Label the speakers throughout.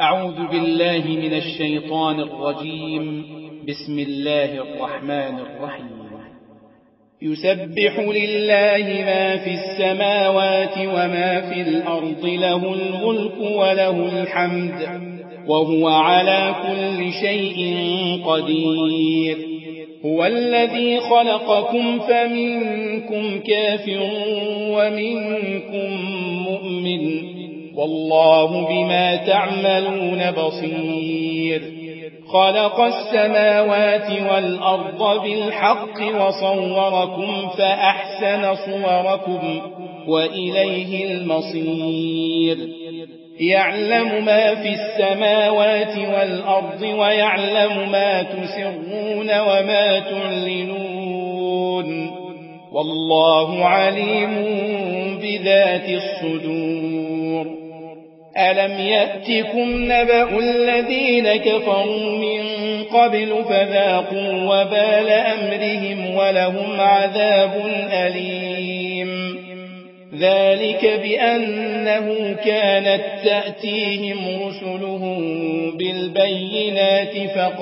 Speaker 1: أعوذ بالله من الشيطان الرجيم. بسم الله الرحمن الرحيم. يسبح لله ما في السماوات وما في الأرض، له الملك وله الحمد وهو على كل شيء قدير. هو الذي خلقكم فمنكم كافر ومنكم مؤمن، والله بما تعملون بصير. خلق السماوات والأرض بالحق وصوركم فأحسن صوركم وإليه المصير. يعلم ما في السماوات والأرض ويعلم ما تسرون وما تعلنون، والله عليم بذات الصدور. ألم يأتكم نبأ الذين كفروا من قبل فذاقوا وبال أمرهم ولهم عذاب أليم. ذلك بأنه كانت تأتيهم رسلهم بالبينات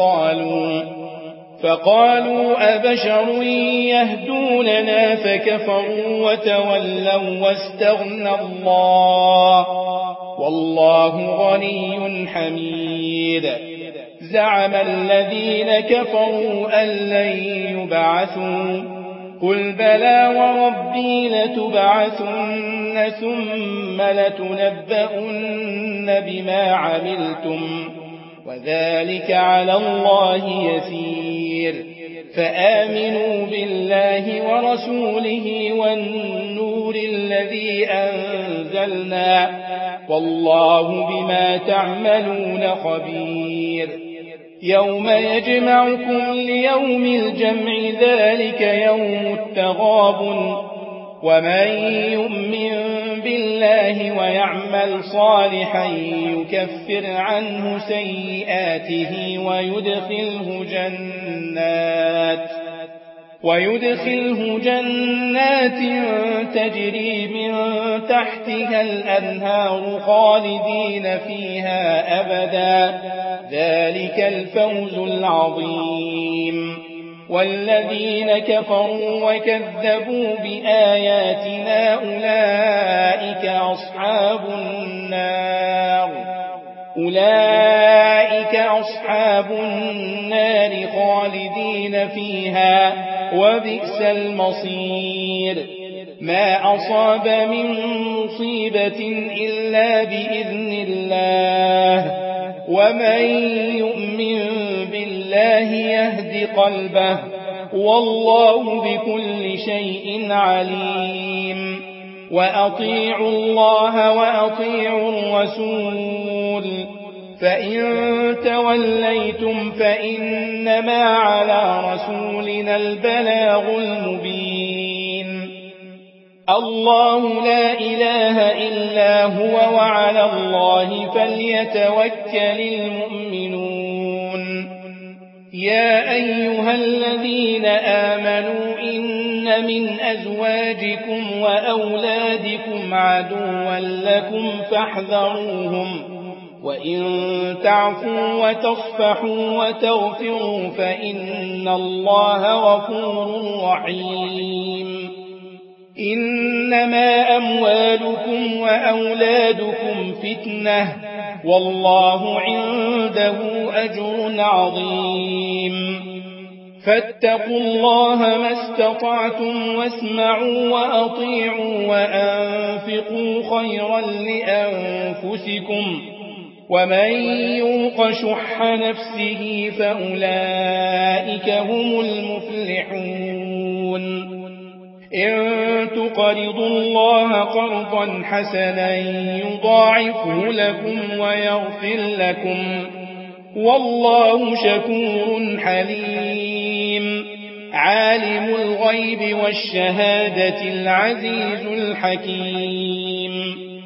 Speaker 1: فقالوا أبشر يهدوننا فكفروا وتولوا واستغنى الله، والله غني حميد. زعم الذين كفروا أن لن يبعثوا، قل بلى وربي لتبعثن ثم لتنبؤن بما عملتم، وذلك على الله يسير. فآمنوا بالله ورسوله والنور الذي أنزلنا، والله بما تعملون خبير. يوم يجمعكم ليوم الجمع، ذلك يوم التغابن. ومن يؤمن بالله ويعمل صالحا يكفر عنه سيئاته ويدخله جنات تجري من تحتها الأنهار خالدين فيها أبدا، ذلك الفوز العظيم. والذين كفروا وكذبوا بآياتنا أولئك أصحاب النار خالدين فيها، وبئس المصير. ما أصاب من مصيبة إلا بإذن الله، ومن يؤمن بالله يهد قلبه، والله بكل شيء عليم. وأطيعوا الله وأطيعوا الرسول، فإن توليتم فإنما على رسولنا البلاغ المبين. الله لا إله إلا هو، وعلى الله فليتوكل المؤمنون. يا أيها الذين آمنوا إن من أزواجكم وأولادكم عدوا لكم فاحذروهم، وإن تعفوا وتصفحوا وتغفروا فإن الله غفور رحيم. إنما أموالكم وأولادكم فتنة، والله عنده أجر عظيم. فاتقوا الله ما استطعتم واسمعوا وأطيعوا وأنفقوا خيرا لأنفسكم، ومن يوق شح نفسه فأولئك هم المفلحون. إن تقرضوا الله قرضا حسنا يضاعفه لكم ويغفر لكم، والله شكور حليم. عالم الغيب والشهادة العزيز الحكيم.